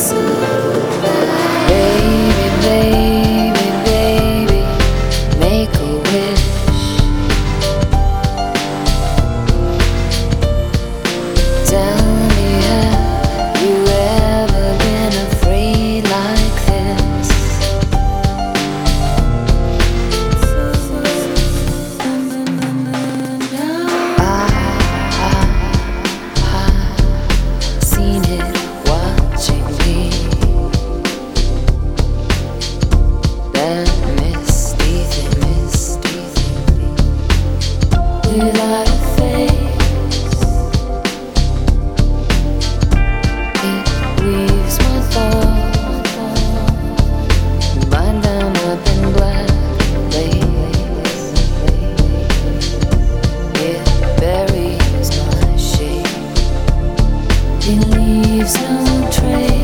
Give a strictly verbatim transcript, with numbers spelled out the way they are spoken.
Baby, baby, baby, make a wish. Tell me, have you ever been afraid like this? I've seen it watching me. That misty thing, misty thing, without a face, it weaves my thoughts, bind them up in black lace. It buries my shame, it leaves no trace.